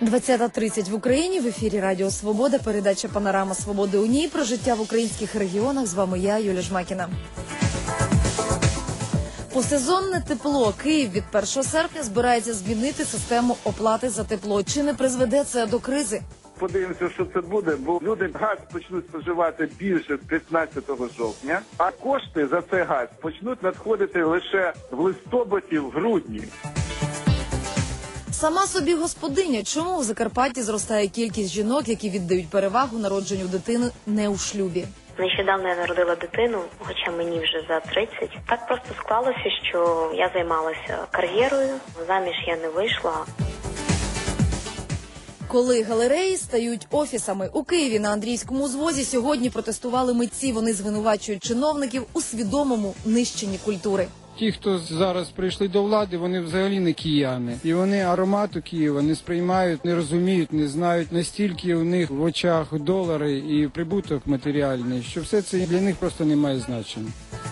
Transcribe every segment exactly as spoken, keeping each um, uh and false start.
двадцята тридцять в Україні, в ефірі Радіо Свобода, передача «Панорама Свободи» у ній, про життя в українських регіонах. З вами я, Юлія Жмакіна. Посезонне тепло. Київ від першого серпня збирається змінити систему оплати за тепло. Чи не призведе це до кризи? Подивимося, що це буде, бо люди газ почнуть споживати більше з п'ятнадцятого жовтня, а кошти за цей газ почнуть надходити лише в листопаді, в грудні. Сама собі господиня. Чому в Закарпатті зростає кількість жінок, які віддають перевагу народженню дитини не у шлюбі? Нещодавно я народила дитину, хоча мені вже за тридцять. Так просто склалося, що я займалася кар'єрою, заміж я не вийшла. Коли галереї стають офісами. У Києві на Андріївському узвозі сьогодні протестували митці. Вони звинувачують чиновників у свідомому нищенні культури. Ті, хто зараз прийшли до влади, вони взагалі не кияни. І вони аромату Києва не сприймають, не розуміють, не знають. Настільки у них в очах долари і прибуток матеріальний, що все це для них просто не має значення.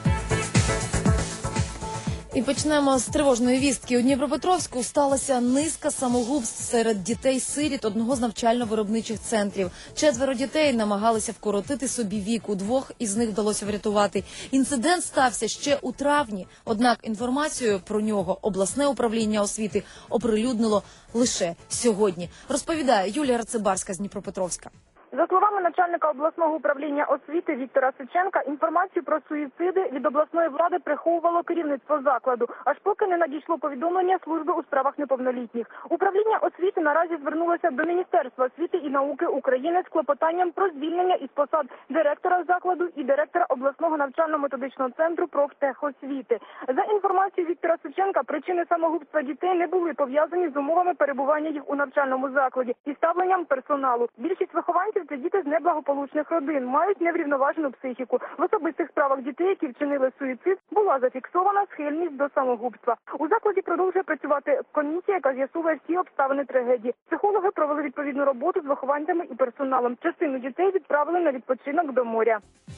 І почнемо з тривожної вістки. У Дніпропетровську сталася низка самогубств серед дітей-сиріт одного з навчально-виробничих центрів. Четверо дітей намагалися вкоротити собі вік. У двох із них вдалося врятувати. Інцидент стався ще у травні. Однак інформацію про нього обласне управління освіти оприлюднило лише сьогодні. Розповідає Юлія Рацибарська з Дніпропетровська. За словами начальника обласного управління освіти Віктора Сиченка, інформацію про суїциди від обласної влади приховувало керівництво закладу, аж поки не надійшло повідомлення служби у справах неповнолітніх. Управління освіти наразі звернулося до Міністерства освіти і науки України з клопотанням про звільнення із посад директора закладу і директора обласного навчально-методичного центру профтехосвіти. За інформацією Віктора Сиченка, причини самогубства дітей не були пов'язані з умовами перебування їх у навчальному закладі і ставленням персоналу. Більшість вихованців – це діти з неблагополучних родин, мають неврівноважену психіку. В особистих справах дітей, які вчинили суїцид, була зафіксована схильність до самогубства. У закладі продовжує працювати комісія, яка з'ясовує всі обставини трагедії. Психологи провели відповідну роботу з вихованцями і персоналом. Частину дітей відправили на відпочинок до моря.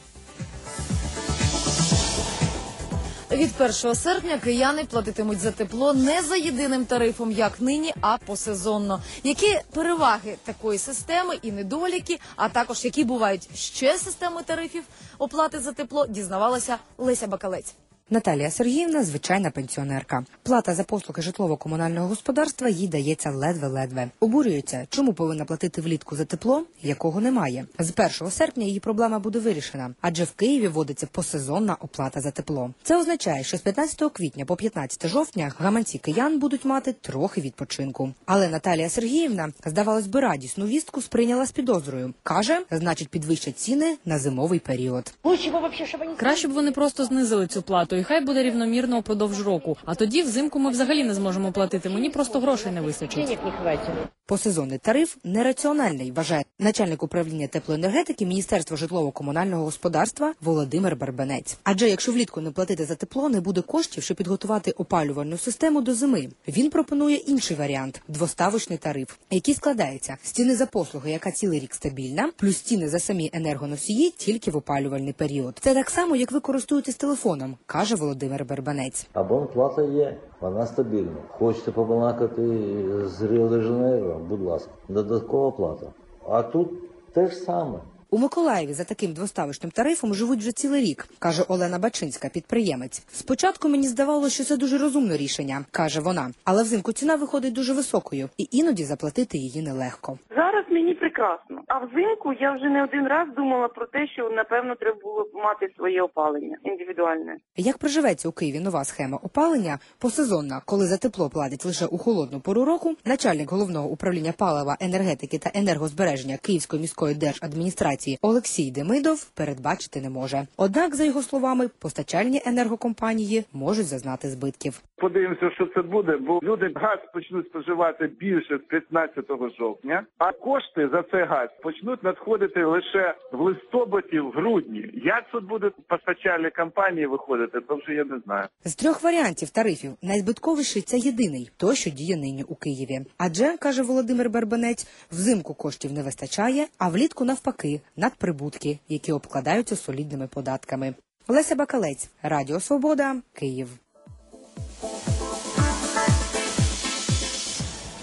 Від першого серпня кияни платитимуть за тепло не за єдиним тарифом, як нині, а посезонно. Які переваги такої системи і недоліки, а також які бувають ще системи тарифів оплати за тепло, дізнавалася Леся Бакалець. Наталія Сергіївна – звичайна пенсіонерка. Плата за послуги житлово-комунального господарства їй дається ледве-ледве. Обурюється, чому повинна платити влітку за тепло, якого немає. З першого серпня її проблема буде вирішена, адже в Києві вводиться посезонна оплата за тепло. Це означає, що з п'ятнадцятого квітня по п'ятнадцяте жовтня гаманці киян будуть мати трохи відпочинку. Але Наталія Сергіївна, здавалось би, радісну вістку сприйняла з підозрою. Каже, значить підвищать ціни на зимовий період. Краще б вони просто знизили цю плату. І хай буде рівномірно упродовж року. А тоді взимку ми взагалі не зможемо платити. Мені просто грошей не вистачить. Посезонний тариф нераціональний, вважає начальник управління теплоенергетики Міністерства житлово-комунального господарства Володимир Барбанець. Адже якщо влітку не платити за тепло, не буде коштів, щоб підготувати опалювальну систему до зими. Він пропонує інший варіант – двоставочний тариф, який складається з ціни за послуги, яка цілий рік стабільна, плюс ціни за самі енергоносії тільки в опалювальний період. Це так само, як ви користуєтесь телефоном, каже Володимир Барбанець. Абонплата є, вона стабільна. Хочете побалакати з Ріо-де-Жанейро, будь ласка, додаткова плата. А тут те ж саме. У Миколаєві за таким двоставочним тарифом живуть вже цілий рік, каже Олена Бачинська, підприємець. Спочатку мені здавалося, що це дуже розумне рішення, каже вона. Але взимку ціна виходить дуже високою, і іноді заплатити її нелегко. Зараз мені прекрасно, а взимку я вже не один раз думала про те, що, напевно, треба було мати своє опалення індивідуальне. Як проживеться у Києві нова схема опалення, посезонна, коли за тепло платять лише у холодну пору року, начальник головного управління палива, енергетики та енергозбереження Київської міської держадміністрації Олексій Демидов передбачити не може. Однак, за його словами, постачальні енергокомпанії можуть зазнати збитків. Подивимося, що це буде, бо люди газ почнуть споживати більше з п'ятнадцятого жовтня, а кошти за цей газ почнуть надходити лише в листопаді, в грудні. Як тут будуть постачальні компанії виходити, то вже я не знаю. З трьох варіантів тарифів найзбитковіший – це єдиний, той, що діє нині у Києві. Адже, каже Володимир Барбанець, взимку коштів не вистачає, а влітку навпаки – надприбутки, які обкладаються солідними податками. Леся Бакалець, Радіо Свобода, Київ.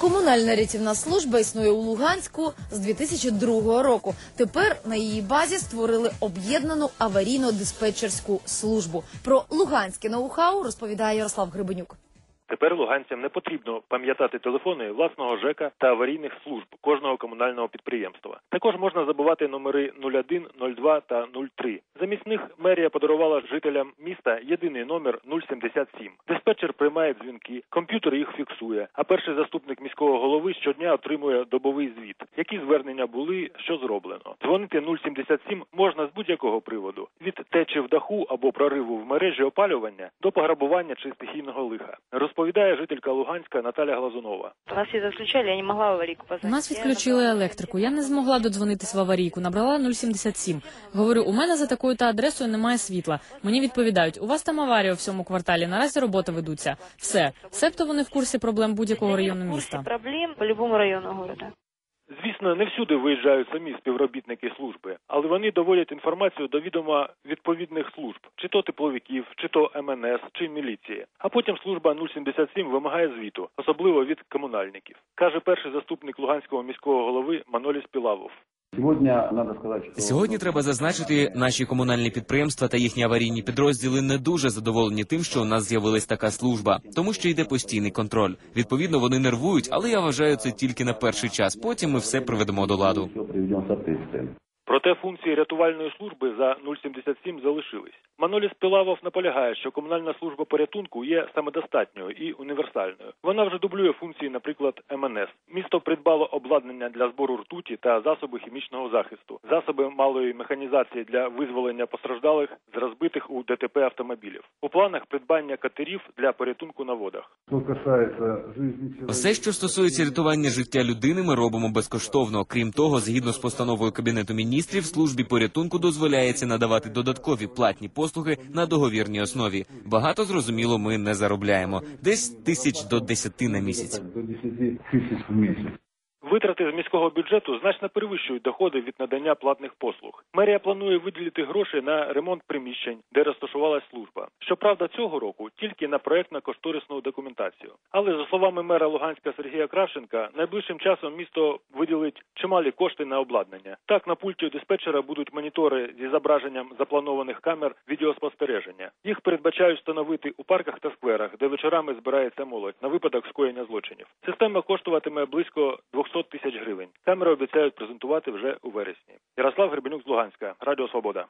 Комунальна рятівна служба існує у Луганську з дві тисячі другого року. Тепер на її базі створили об'єднану аварійно-диспетчерську службу. Про луганське ноу-хау розповідає Ярослав Гребенюк. Тепер луганцям не потрібно пам'ятати телефони власного ЖЕКа та аварійних служб кожного комунального підприємства. Також можна забувати номери нуль один, нуль два та нуль три. Замість них мерія подарувала жителям міста єдиний номер нуль сімдесят сім. Диспетчер приймає дзвінки, комп'ютер їх фіксує, а перший заступник міського голови щодня отримує добовий звіт, які звернення були, що зроблено. Дзвонити нуль сімдесят сім можна з будь-якого приводу – від течі в даху або прориву в мережі опалювання до пограбування чи стихійного лиха. Розповідає жителька Луганська Наталя Глазунова. Нас всі відключали, я не могла в аварійку позвонити. Нас відключили електрику. Я не змогла додзвонитись в аварійку. Набрала нуль сімдесят сім. Говорю, у мене за такою-то адресою немає світла. Мені відповідають, у вас там аварія у всьому кварталі, наразі роботи ведуться. Все. Себто вони в курсі проблем будь-якого району міста. Проблем по будь-якому району міста. Звісно, не всюди виїжджають самі співробітники служби, але вони доводять інформацію до відома відповідних служб, чи то тепловиків, чи то ем ен ес, чи міліції. А потім служба нуль сімдесят сім вимагає звіту, особливо від комунальників, каже перший заступник Луганського міського голови Маноліс Пілавов. Сьогодні треба зазначити, наші комунальні підприємства та їхні аварійні підрозділи не дуже задоволені тим, що у нас з'явилась така служба, тому що йде постійний контроль. Відповідно, вони нервують, але я вважаю це тільки на перший час. Потім ми все приведемо до ладу. Проте функції рятувальної служби за нуль сімдесят сім залишились. Маноліс Пілавов наполягає, що комунальна служба порятунку є самодостатньою і універсальною. Вона вже дублює функції, наприклад, ем ен ес. Місто придбало обладнання для збору ртуті та засоби хімічного захисту, засоби малої механізації для визволення постраждалих з розбитих у де те пе автомобілів. У планах придбання катерів для порятунку на водах. Все, що стосується рятування життя людини, ми робимо безкоштовно. Крім того, згідно з постановою Кабінету міністрів, службі порятунку дозволяється надавати додаткові платні послуги на договірній основі. Багато, зрозуміло, ми не заробляємо. Десь тисяч до десяти на місяць. Витрати з міського бюджету значно перевищують доходи від надання платних послуг. Мерія планує виділити гроші на ремонт приміщень, де розташувалась служба. Щоправда, цього року тільки на проєктно-кошторисну документацію. Але, за словами мера Луганська Сергія Кравченка, найближчим часом місто виділить чималі кошти на обладнання. Так, на пульті диспетчера будуть монітори зі зображенням запланованих камер відеоспостереження. Їх передбачають встановити у парках та скверах, де вечорами збирається молодь на випадок скоєння злочинів. Система коштуватиме близько двісті тисяч гривень. Камери обіцяють презентувати вже у вересні. Ярослав Гребенюк з Луганська. Радіо Свобода.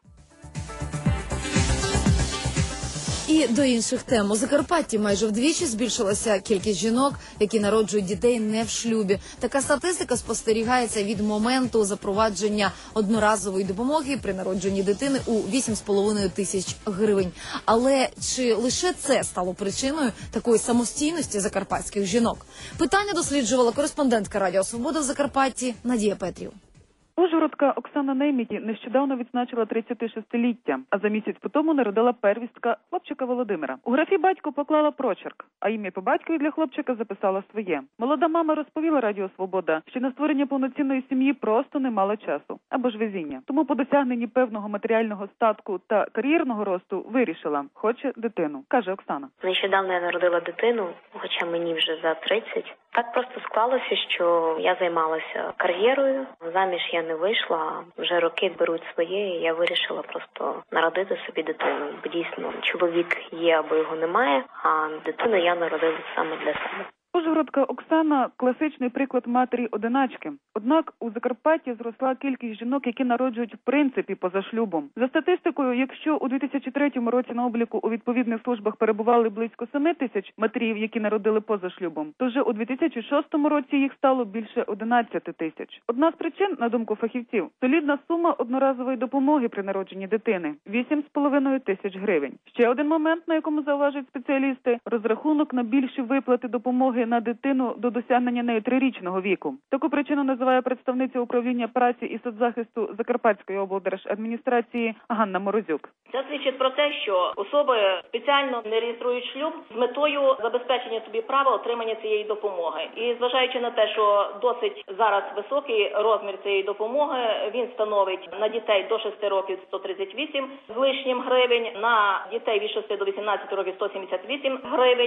І до інших тем. У Закарпатті майже вдвічі збільшилася кількість жінок, які народжують дітей не в шлюбі. Така статистика спостерігається від моменту запровадження одноразової допомоги при народженні дитини у вісім з половиною тисяч гривень. Але чи лише це стало причиною такої самостійності закарпатських жінок? Питання досліджувала кореспондентка Радіо Свобода в Закарпатті Надія Петрів. Ужгородка Оксана Нейміті нещодавно відзначила тридцятишестиліття, а за місяць по тому народила первістка хлопчика Володимира. У графі батько поклала прочерк, а ім'я по батькові для хлопчика записала своє. Молода мама розповіла Радіо Свобода, що на створення повноцінної сім'ї просто не мала часу, або ж везіння. Тому по досягненні певного матеріального статку та кар'єрного росту вирішила – хоче дитину, каже Оксана. Нещодавно я народила дитину, хоча мені вже за тридцять. Так просто склалося, що я займалася кар'єрою, заміж я не вийшла, вже роки беруть своє, і я вирішила просто народити собі дитину. Бо дійсно чоловік є або його немає, а дитину я народила саме для себе. Ужгородка Оксана – класичний приклад матері-одиначки. Однак у Закарпатті зросла кількість жінок, які народжують в принципі поза шлюбом. За статистикою, якщо у дві тисячі третьому році на обліку у відповідних службах перебували близько семи тисяч матерів, які народили поза шлюбом, то вже у дві тисячі шостому році їх стало більше одинадцяти тисяч. Одна з причин, на думку фахівців, солідна сума одноразової допомоги при народженні дитини – вісім з половиною тисяч гривень. Ще один момент, на якому зауважують спеціалісти – розрахунок на більші виплати допомоги на дитину до досягнення нею трирічного віку. Таку причину називає представниця управління праці і соцзахисту Закарпатської облдержадміністрації Ганна Морозюк. Це свідчить про те, що особи спеціально не реєструють шлюб з метою забезпечення собі права отримання цієї допомоги. І зважаючи на те, що досить зараз високий розмір цієї допомоги, він становить на дітей до шести років сто тридцять вісім з лишнім гривень, на дітей від шести до вісімнадцяти років сто сімдесят вісім гривень.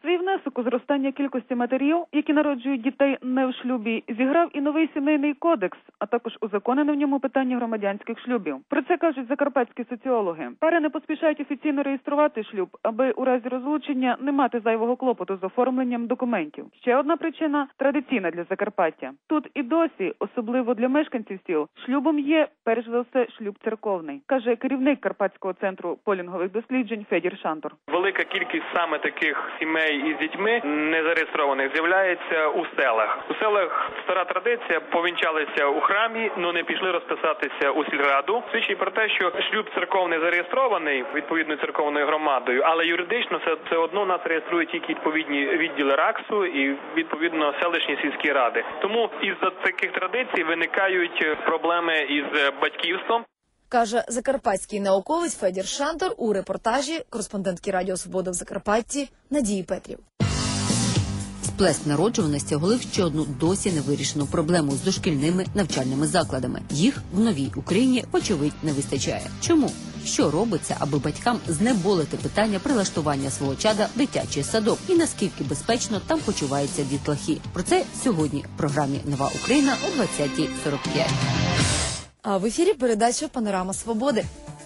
Свій внесок у зростання кількості матерів, які народжують дітей не в шлюбі, зіграв і новий сімейний кодекс, а також узаконене в ньому питання громадянських шлюбів. Про це кажуть закарпатські соціологи. Пари не поспішають офіційно реєструвати шлюб, аби у разі розлучення не мати зайвого клопоту з оформленням документів. Ще одна причина – традиційна для Закарпаття. Тут і досі, особливо для мешканців сіл, шлюбом є, перш за все, шлюб церковний, каже керівник Карпатського центру полінгових досліджень Федір Шантор. Велика кількість саме таких сімей із дітьми незареєстрованих з'являється у селах. У селах стара традиція, повінчалися у храмі, але не пішли розписатися у сільраду. Свідчить про те, що шлюб церковний зареєстрований відповідною церковною громадою, але юридично це все одно нас реєструють тільки відповідні відділи РАКСу і відповідно селищні сільські ради. Тому із-за таких традицій виникають проблеми із батьківством. Каже закарпатський науковець Федір Шантор у репортажі кореспондентки Радіо Свобода в Закарпатті Надії Петрів. Сплеск народжуваності оголив ще одну досі невирішену проблему з дошкільними навчальними закладами. Їх в новій Україні, очевидь, не вистачає. Чому? Що робиться, аби батькам знеболити питання прилаштування свого чада в дитячий садок? І наскільки безпечно там почуваються дітлахи? Про це сьогодні в програмі «Нова Україна» о двадцятій сорок п'ять. А в ефірі передача «Панорама Свободи».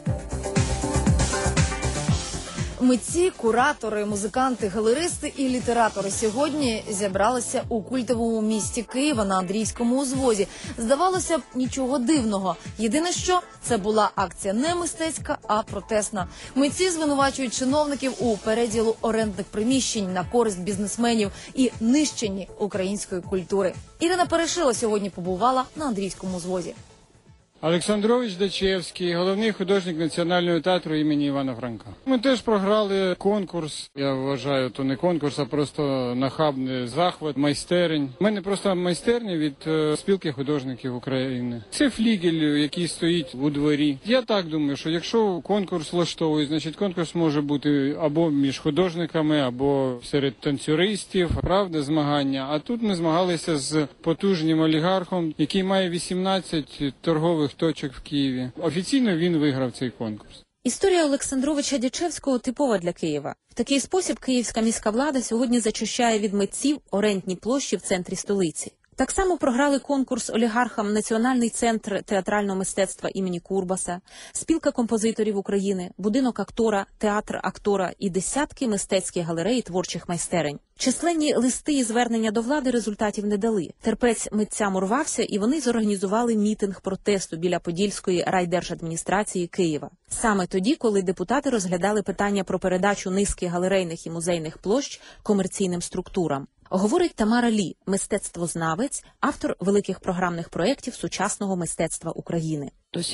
Митці, куратори, музиканти, галеристи і літератори сьогодні зібралися у культовому місті Києва на Андрійському узвозі. Здавалося б, нічого дивного. Єдине що, це була акція не мистецька, а протестна. Митці звинувачують чиновників у переділу орендних приміщень на користь бізнесменів і нищенні української культури. Ірина Перешила сьогодні побувала на Андрійському узвозі. Олександрович Дачевський, головний художник Національного театру імені Івана Франка. Ми теж програли конкурс. Я вважаю, то не конкурс, а просто нахабний захват майстерень. У мене просто майстерня від е, спілки художників України. Це флігель, який стоїть у дворі. Я так думаю, що якщо конкурс влаштовують, значить конкурс може бути або між художниками, або серед танцюристів. Правда, змагання. А тут ми змагалися з потужним олігархом, який має вісімнадцять торгових точок в Києві. Офіційно він виграв цей конкурс. Історія Олександровича Дячевського типова для Києва. В такий спосіб київська міська влада сьогодні зачищає від митців орендні площі в центрі столиці. Так само програли конкурс олігархам Національний центр театрального мистецтва імені Курбаса, Спілка композиторів України, Будинок актора, Театр актора і десятки мистецьких галерей і творчих майстерень. Численні листи і звернення до влади результатів не дали. Терпець митцям урвався, і вони зорганізували мітинг протесту біля Подільської райдержадміністрації Києва. Саме тоді, коли депутати розглядали питання про передачу низки галерейних і музейних площ комерційним структурам. Говорить Тамара Лі, мистецтвознавець, автор великих програмних проєктів сучасного мистецтва України.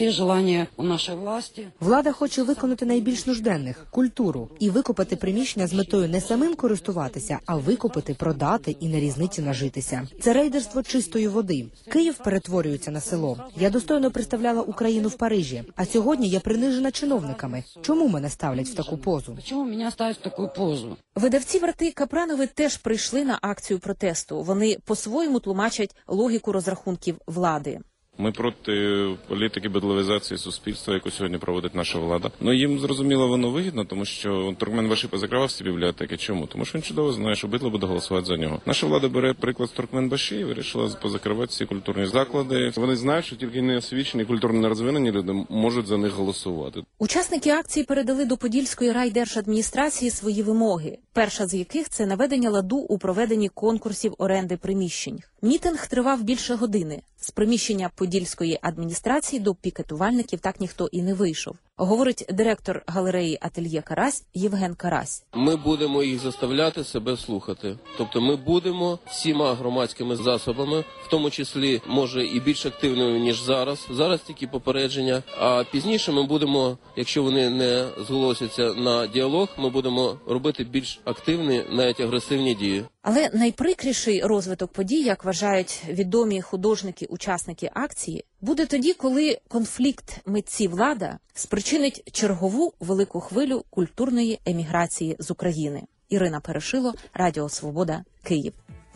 Влада хоче виконати найбільш нужденних – культуру. І викупити приміщення з метою не самим користуватися, а викупити, продати і на різниці нажитися. Це рейдерство чистої води. Київ перетворюється на село. Я достойно представляла Україну в Парижі. А сьогодні я принижена чиновниками. Чому мене ставлять в таку позу? Чому мене ставлять в таку позу? Видавці Варти Капранови теж прийшли на акцію протесту. Вони по-своєму тлумачать логіку розрахунків влади. Ми проти політики бедловізації суспільства, яку сьогодні проводить наша влада. Ну їм, зрозуміло, воно вигідно, тому що Туркменбаши позакривав всі бібліотеки. Чому? Тому що він чудово знає, що бидло буде голосувати за нього. Наша влада бере приклад з Туркменбаши і вирішила позакривати всі культурні заклади. Вони знають, що тільки неосвічені, культурно нерозвинені люди можуть за них голосувати. Учасники акції передали до Подільської райдержадміністрації свої вимоги. Перша з яких – це наведення ладу у проведенні конкурсів оренди приміщень. Мітинг тривав більше години. З приміщення Подільської адміністрації до пікетувальників так ніхто і не вийшов. Говорить директор галереї «Ательє Карась» Євген Карась. Ми будемо їх заставляти себе слухати. Тобто ми будемо всіма громадськими засобами, в тому числі, може, і більш активними, ніж зараз. Зараз тільки попередження, а пізніше ми будемо, якщо вони не зголосяться на діалог, ми будемо робити більш активні, навіть агресивні дії. Але найприкріший розвиток подій, як вважають відомі художники-учасники акції, буде тоді, коли конфлікт митці-влада спричинить чергову велику хвилю культурної еміграції з України. Ірина Перешило, Радіо Свобода, Київ.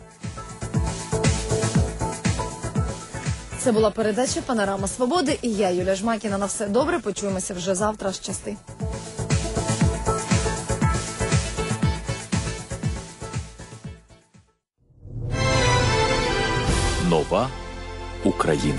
Це була передача «Панорама Свободи» і я, Юлія Жмакіна. На все добре, почуємося вже завтра. Щасти. Нова Україна.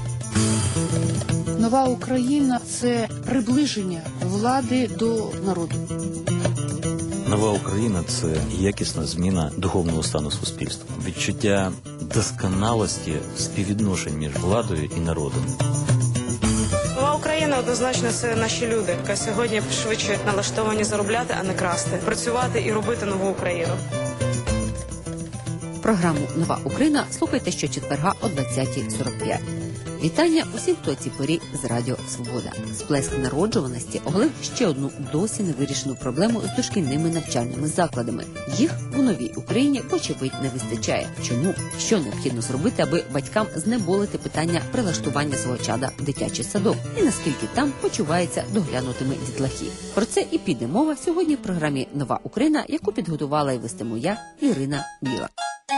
Нова Україна – це приближення влади до народу. Нова Україна – це якісна зміна духовного стану суспільства. Відчуття досконалості співвідношень між владою і народом. Нова Україна однозначно це наші люди, які сьогодні швидше налаштовані заробляти, а не красти. Працювати і робити нову Україну. Програму «Нова Україна» слухайте щочетверга о двадцятій сорок п'ять. Вітання усім, хто цій порі з Радіо Свобода. Сплеск народжуваності оголив ще одну досі невирішену проблему з дошкільними навчальними закладами. Їх у новій Україні, вочевидь, не вистачає. Чому? Що необхідно зробити, аби батькам знеболити питання прилаштування свого чада в дитячий садок? І наскільки там почуваються доглянутими дітлахи? Про це і піде мова сьогодні в програмі «Нова Україна», яку підготувала і вестиму я, Ірина Біла.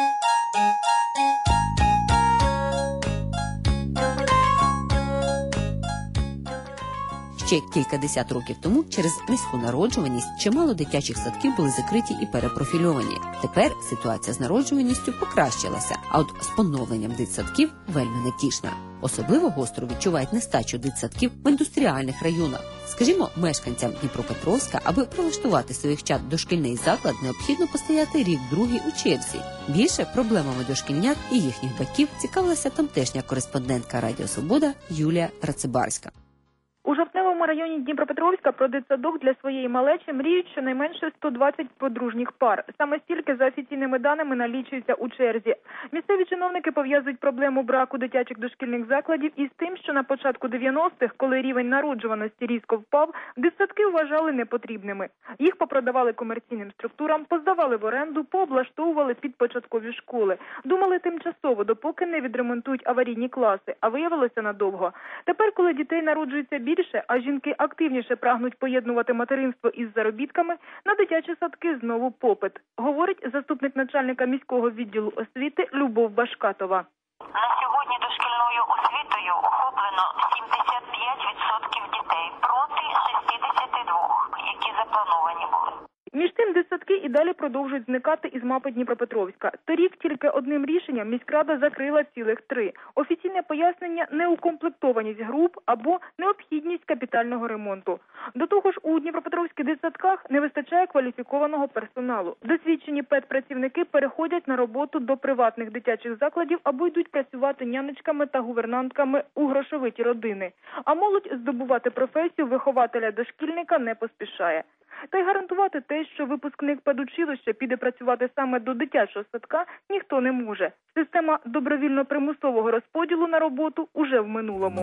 Ще кількадесят років тому через низьку народжуваність чимало дитячих садків були закриті і перепрофільовані. Тепер ситуація з народжуваністю покращилася, а от з поновленням дитсадків вельми невтішна. Особливо гостро відчувають нестачу дитсадків в індустріальних районах. Скажімо, мешканцям Дніпропетровська, аби прилаштувати своїх чад в дошкільний заклад, необхідно постояти рік-другий у черзі. Більше проблемами дошкільнят і їхніх батьків цікавилася тамтешня кореспондентка Радіо Свобода Юлія Рацибарська. У Жовтневому районі Дніпропетровська про дитсадок для своєї малечі мріють щонайменше сто двадцять подружніх пар. Саме стільки, за офіційними даними, налічується у черзі. Місцеві чиновники пов'язують проблему браку дитячих дошкільних закладів із тим, що на початку дев'яностих, коли рівень народжуваності різко впав, дитсадки вважали непотрібними. Їх попродавали комерційним структурам, поздавали в оренду, пооблаштовували під початкові школи. Думали тимчасово, допоки не відремонтують аварійні класи, а виявилося надовго. Тепер, коли дітей народжується більше, а жінки активніше прагнуть поєднувати материнство із заробітками, на дитячі садки знову попит, говорить заступник начальника міського відділу освіти Любов Башкатова. На сьогодні дошкільною освітою охоплено сімдесят п'ять відсотків дітей проти шістдесят два, які заплановані були. Між тим, дитсадки і далі продовжують зникати із мапи Дніпропетровська. Торік тільки одним рішенням міськрада закрила цілих три. Офіційне пояснення – неукомплектованість груп або необхідність капітального ремонту. До того ж, у дніпропетровських дитсадках не вистачає кваліфікованого персоналу. Досвідчені педпрацівники переходять на роботу до приватних дитячих закладів або йдуть працювати нянечками та гувернантками у грошовиті родини. А молодь здобувати професію вихователя-дошкільника не поспішає. Та й гарантувати те, що випускник педучилища піде працювати саме до дитячого садка, ніхто не може. Система добровільно-примусового розподілу на роботу уже в минулому.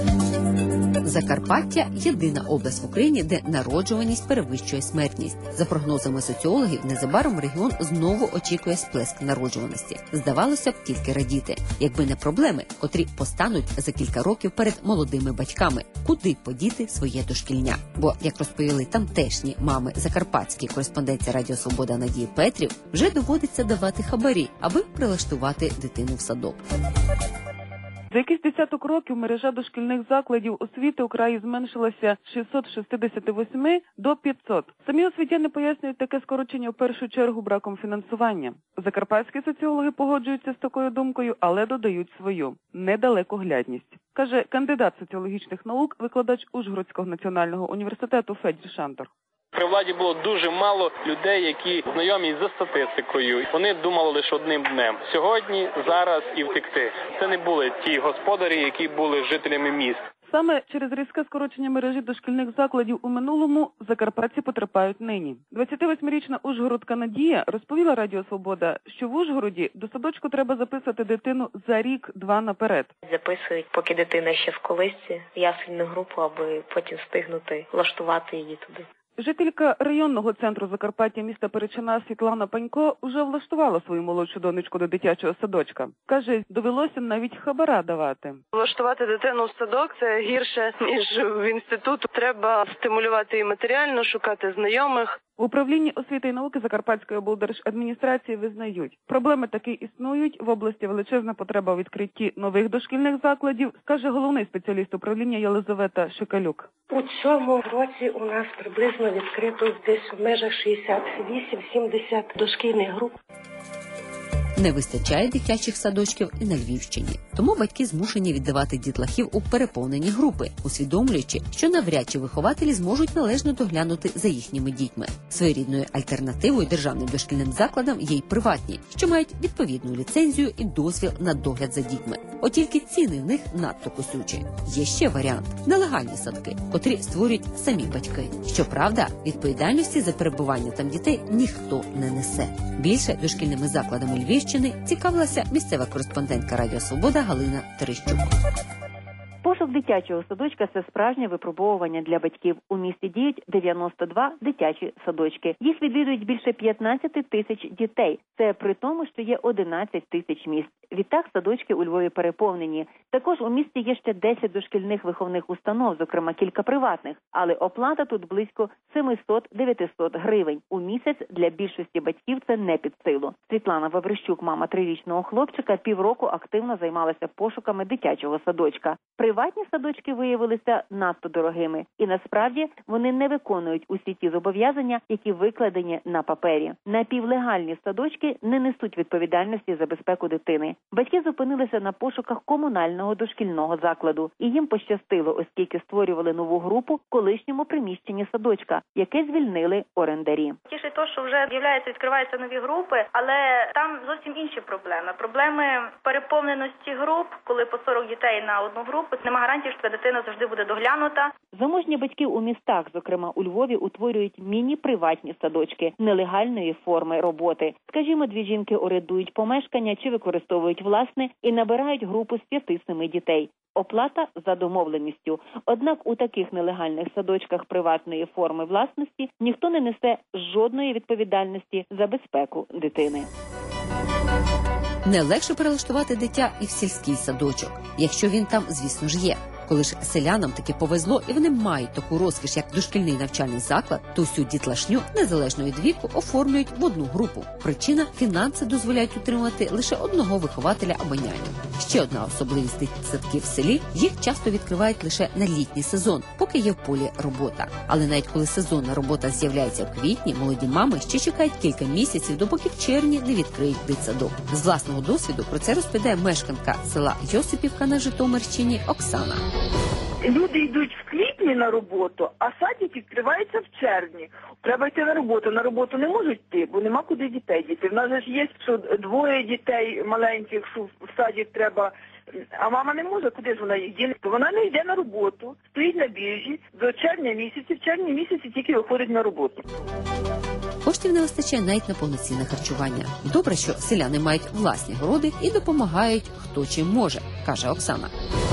Закарпаття – єдина область в Україні, де народжуваність перевищує смертність. За прогнозами соціологів, незабаром регіон знову очікує сплеск народжуваності. Здавалося б, тільки радіти, якби не проблеми, котрі постануть за кілька років перед молодими батьками. Куди подіти своє дошкільня? Бо, як розповіли тамтешні мами закарпатські кореспонденції Радіо Свобода Надії Петрів, вже доводиться давати хабарі, аби прилаштувати дитину в садок. За якийсь десяток років мережа дошкільних закладів освіти у краї зменшилася з шістсот шістдесят вісім до п'ятсот. Самі освітяни пояснюють таке скорочення в першу чергу браком фінансування. Закарпатські соціологи погоджуються з такою думкою, але додають свою – недалекоглядність. Каже кандидат соціологічних наук, викладач Ужгородського національного університету Федір Шантор. При владі було дуже мало людей, які знайомі за статистикою. Вони думали лише одним днем. Сьогодні, зараз і втекти. Це не були ті господарі, які були жителями міст. Саме через різке скорочення мережі дошкільних закладів у минулому закарпатці потерпають нині. двадцятивосьмирічна ужгородка Надія розповіла Радіо Свобода, що в Ужгороді до садочку треба записати дитину за рік-два наперед. Записують, поки дитина ще в колисці, в ясельну групу, аби потім встигнути влаштувати її туди. Жителька районного центру Закарпаття міста Перечина Світлана Панько уже влаштувала свою молодшу донечку до дитячого садочка. Каже, довелося навіть хабара давати. Влаштувати дитину в садок – це гірше, ніж в інститут. Треба стимулювати її матеріально, шукати знайомих. В управлінні освіти і науки Закарпатської облдержадміністрації визнають, проблеми таки існують, в області величезна потреба у відкритті нових дошкільних закладів, каже головний спеціаліст управління Єлизавета Шикалюк. У цьому році у нас приблизно відкрито десь в межах шістдесят вісім - сімдесят дошкільних груп. Не вистачає дитячих садочків і на Львівщині. Тому батьки змушені віддавати дітлахів у переповнені групи, усвідомлюючи, що навряд чи вихователі зможуть належно доглянути за їхніми дітьми. Своєрідною альтернативою державним дошкільним закладам є й приватні, що мають відповідну ліцензію і дозвіл на догляд за дітьми. От тільки ціни в них надто косючі. Є ще варіант – нелегальні садки, котрі створюють самі батьки. Щоправда, відповідальності за перебування там дітей ніхто не несе. Більше дошкільними закладами Львівщини цікавилася місцева кореспондентка Радіо Свобода Галина Терещук. Пошук дитячого садочка – це справжнє випробовування для батьків. У місті діють дев'яносто два дитячі садочки. Їх відвідують більше п'ятнадцять тисяч дітей. Це при тому, що є одинадцять тисяч місць. Відтак садочки у Львові переповнені. Також у місті є ще десять дошкільних виховних установ, зокрема кілька приватних. Але оплата тут близько сімсот-дев'ятсот гривень. У місяць для більшості батьків це не під силу. Світлана Ваврищук, мама трирічного хлопчика, півроку активно займалася пошуками дитячого садочка. Приватні садочки виявилися надто дорогими. І насправді вони не виконують усі ті зобов'язання, які викладені на папері. Напівлегальні садочки не несуть відповідальності за безпеку дитини. Батьки зупинилися на пошуках комунального дошкільного закладу. І їм пощастило, оскільки створювали нову групу в колишньому приміщенні садочка, яке звільнили орендарі. Тішить те, що вже з'являються, відкриваються нові групи, але там зовсім інші проблеми. Проблеми переповненості груп, коли по сорок дітей на одну групу, нема гарантії, що ця дитина завжди буде доглянута. Заможні батьки у містах, зокрема у Львові, утворюють міні-приватні садочки нелегальної форми роботи. Скажімо, дві жінки орендують помешкання чи використовують власне і набирають групу з п'яти-семи дітей. Оплата за домовленістю. Однак у таких нелегальних садочках приватної форми власності ніхто не несе жодної відповідальності за безпеку дитини. Не легше перелаштувати дитя і в сільський садочок, якщо він там, звісно ж, є. Коли ж селянам таки повезло і вони мають таку розкіш, як дошкільний навчальний заклад, то всю дітлашню, незалежно від віку, оформлюють в одну групу. Причина – фінанси дозволяють утримувати лише одного вихователя або няню. Ще одна особливість дитсадків в селі – їх часто відкривають лише на літній сезон, поки є в полі робота. Але навіть коли сезонна робота з'являється в квітні, молоді мами ще чекають кілька місяців, допоки в червні не відкриють дитсадок. З власного досвіду про це розповідає мешканка села Йосипівка на Житомирщині Оксана. Люди йдуть в квітні на роботу, а садик відкривається в червні. Треба йти на роботу. На роботу не можуть йти, бо нема куди дітей діти. В нас же ж є, що двоє дітей маленьких, що в садик треба, а мама не може, куди ж вона їх діне? Вона не йде на роботу, стоїть на біржі до червня місяці, в червні місяці тільки виходить на роботу. Коштів не вистачає навіть на повноцінне харчування. Добре, що селяни мають власні городи і допомагають хто чим може, каже Оксана.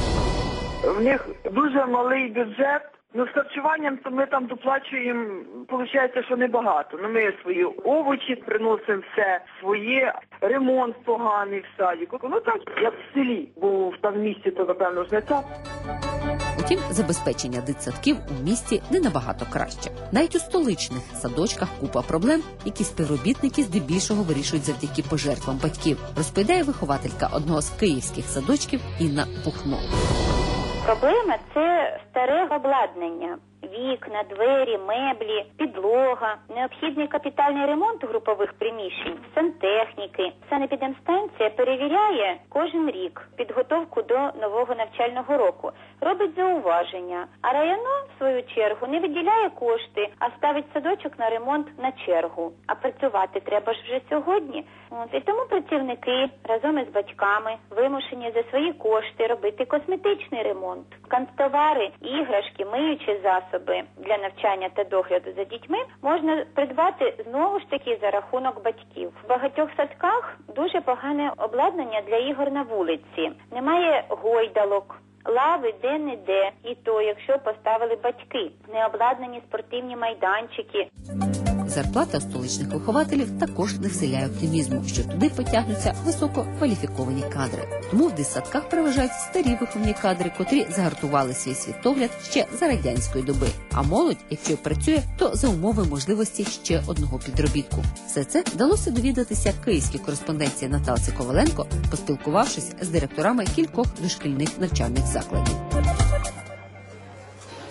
В них дуже малий бюджет. Ну, з харчуванням то ми там доплачуємо, виходить, що небагато. Ну, ми свої овочі приносимо все своє, ремонт поганий в садіку. Ну так, як в селі, бо там в місті то, напевно, ж не так. Утім, забезпечення дитсадків у місті не набагато краще. Навіть у столичних садочках купа проблем, які співробітники здебільшого вирішують завдяки пожертвам батьків, розповідає вихователька одного з київських садочків Інна Пухно. Проблема – це старе обладнання. Вікна, двері, меблі, підлога, необхідний капітальний ремонт групових приміщень, сантехніки. Санепідемстанція перевіряє кожен рік підготовку до нового навчального року, робить зауваження, а районо, в свою чергу, не виділяє кошти, а ставить садочок на ремонт на чергу. А працювати треба ж вже сьогодні. От, і тому працівники разом із батьками вимушені за свої кошти робити косметичний ремонт. Канцтовари, іграшки, миючі засоби для навчання та догляду за дітьми можна придбати знову ж таки за рахунок батьків. В багатьох садках дуже погане обладнання для ігор на вулиці. Немає гойдалок, лави де-не-де, і то, якщо поставили батьки. Необладнані спортивні майданчики. Зарплата столичних вихователів також не вселяє оптимізму, що туди потягнуться висококваліфіковані кадри. Тому в дитсадках переважають старі виховні кадри, котрі загартували свій світогляд ще за радянської доби. А молодь, якщо працює, то за умови можливості ще одного підробітку. Все це вдалося довідатися київській кореспонденції Наталці Коваленко, поспілкувавшись з директорами кількох дошкільних навчальних закладів.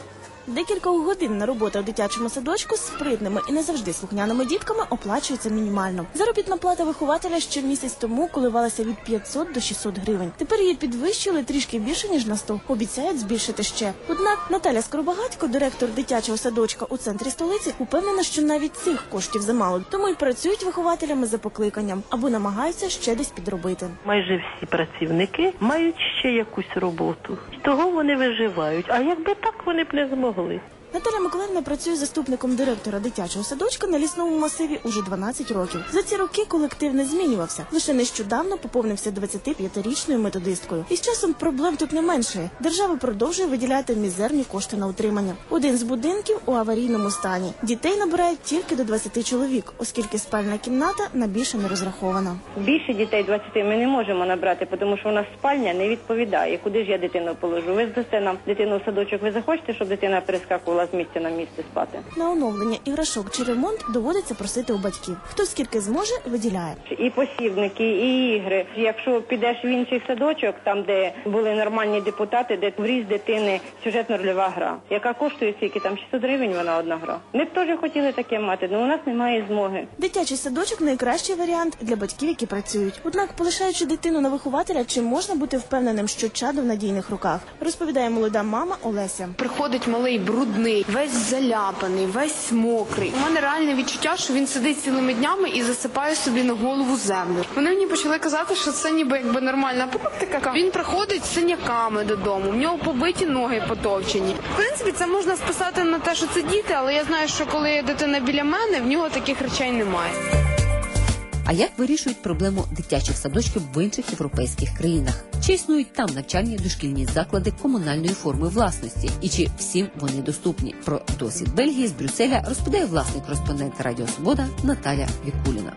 Декілька годин на роботу у дитячому садочку з спритними і не завжди слухняними дітками оплачується мінімально. Заробітна плата вихователя ще місяць тому коливалася від п'ятсот до шістсот гривень. Тепер її підвищили трішки більше, ніж на сто. Обіцяють збільшити ще. Однак Наталя Скоробагатько, директор дитячого садочка у центрі столиці, упевнена, що навіть цих коштів замало. Тому й працюють вихователями за покликанням, або намагаються ще десь підробити. Майже всі працівники мають ще якусь роботу. Того вони виживають. А якби так, вони б не змогли. Наталя Миколаївна працює заступником директора дитячого садочка на Лісному масиві уже дванадцять років. За ці роки колектив не змінювався. Лише нещодавно поповнився двадцятип'ятирічною методисткою. І з часом проблем тут не менше. Держава продовжує виділяти мізерні кошти на утримання. Один з будинків у аварійному стані. Дітей набирають тільки до двадцяти чоловік, оскільки спальна кімната на більше не розрахована. Більше дітей двадцяти ми не можемо набрати, тому що у нас спальня не відповідає. Куди ж я дитину положу? Ви здасте нам дитину в садочок, ви захочете, щоб дитина перескакувала з місця на місце спати? На оновлення іграшок чи ремонт доводиться просити у батьків. Хто скільки зможе, виділяє. І посібники, і ігри. Якщо підеш в інший садочок, там, де були нормальні депутати, де в ріст дитини сюжетно-рольова гра, яка коштує скільки, там шістсот гривень вона одна гра. Ми б теж хотіли таке мати, але у нас немає змоги. Дитячий садочок – найкращий варіант для батьків, які працюють. Однак, полишаючи дитину на вихователя, чи можна бути впевненим, що чадо в надійних руках, розповідає молода мама Олеся. Приходить малий брудний, весь заляпаний, весь мокрий. У мене реальне відчуття, що він сидить цілими днями і засипає собі на голову землю. Вони мені почали казати, що це ніби якби нормальна практика. Він приходить з синяками додому, в нього побиті ноги потовчені. В принципі, це можна списати на те, що це діти, але я знаю, що коли дитина біля мене, в нього таких речей немає. А як вирішують проблему дитячих садочків в інших європейських країнах? Чи існують там навчальні дошкільні заклади комунальної форми власності? І чи всім вони доступні? Про досвід Бельгії з Брюсселя розповідає власний кореспондент Радіо Свобода Наталя Вікуліна.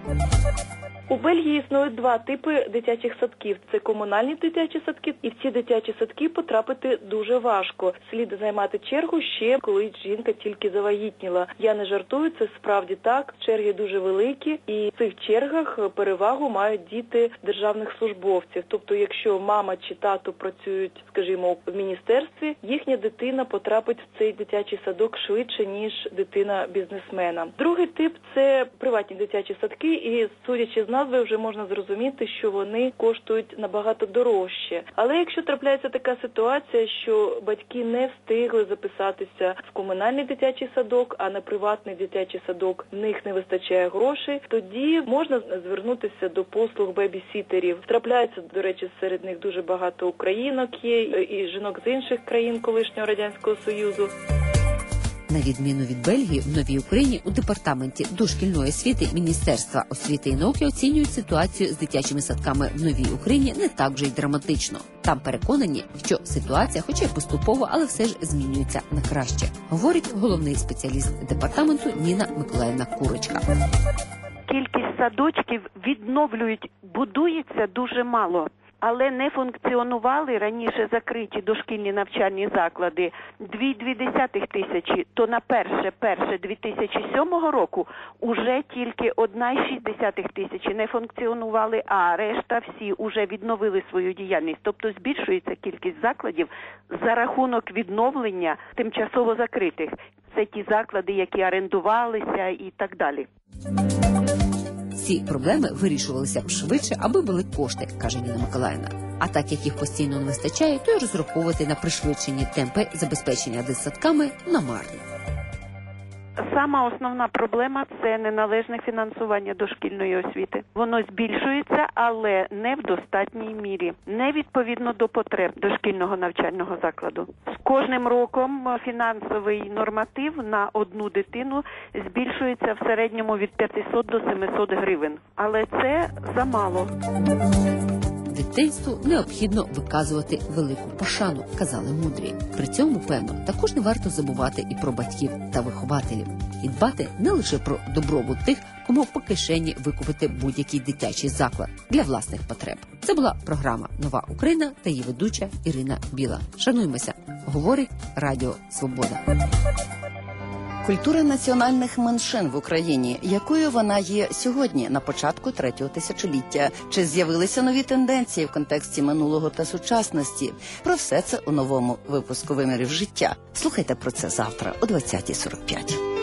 У Бельгії існують два типи дитячих садків. Це комунальні дитячі садки, і в ці дитячі садки потрапити дуже важко. Слід займати чергу ще, коли жінка тільки завагітніла. Я не жартую, це справді так. Черги дуже великі, і в цих чергах перевагу мають діти державних службовців. Тобто, якщо мама чи тато працюють, скажімо, в міністерстві, їхня дитина потрапить в цей дитячий садок швидше, ніж дитина бізнесмена. Другий тип – це приватні дитячі садки, і, судячи з назви, вже можна зрозуміти, що вони коштують набагато дорожче. Але якщо трапляється така ситуація, що батьки не встигли записатися в комунальний дитячий садок, а на приватний дитячий садок в них не вистачає грошей, тоді можна звернутися до послуг бебі-сітерів. Трапляється, до речі, серед них дуже багато українок є, і жінок з інших країн колишнього Радянського Союзу. На відміну від Бельгії, в Новій Україні у департаменті дошкільної освіти Міністерства освіти і науки оцінюють ситуацію з дитячими садками в Новій Україні не так вже й драматично. Там переконані, що ситуація, хоча й поступово, але все ж змінюється на краще, говорить головний спеціаліст департаменту Ніна Миколаївна Курочка. Кількість садочків відновлюють, будується дуже мало. Але не функціонували раніше закриті дошкільні навчальні заклади дві-дві десятих тисячі, то на перше перше дві тисячі сьомого року уже тільки одна і шість десятих тисячі не функціонували, а решта всі уже відновили свою діяльність. Тобто збільшується кількість закладів за рахунок відновлення тимчасово закритих. Це ті заклади, які орендувалися і так далі. Ці проблеми вирішувалися б швидше, аби були кошти, каже Ніна Миколаївна. А так як їх постійно не вистачає, то й розраховувати на пришвидшені темпи забезпечення дитсадками намарно. Сама основна проблема – це неналежне фінансування дошкільної освіти. Воно збільшується, але не в достатній мірі, не відповідно до потреб дошкільного навчального закладу. З кожним роком фінансовий норматив на одну дитину збільшується в середньому від п'ятсот до семисот гривень. Але це замало. Дитинству необхідно виказувати велику пошану, казали мудрі. При цьому, певно, також не варто забувати і про батьків та вихователів. І дбати не лише про добробут тих, кому по кишені викупити будь-який дитячий заклад для власних потреб. Це була програма «Нова Україна» та її ведуча Ірина Біла. Шануймося, говорить Радіо Свобода. Культура національних меншин в Україні. Якою вона є сьогодні, на початку третього тисячоліття? Чи з'явилися нові тенденції в контексті минулого та сучасності? Про все це у новому випуску «Вимірів життя». Слухайте про це завтра о двадцятій сорок п'ять.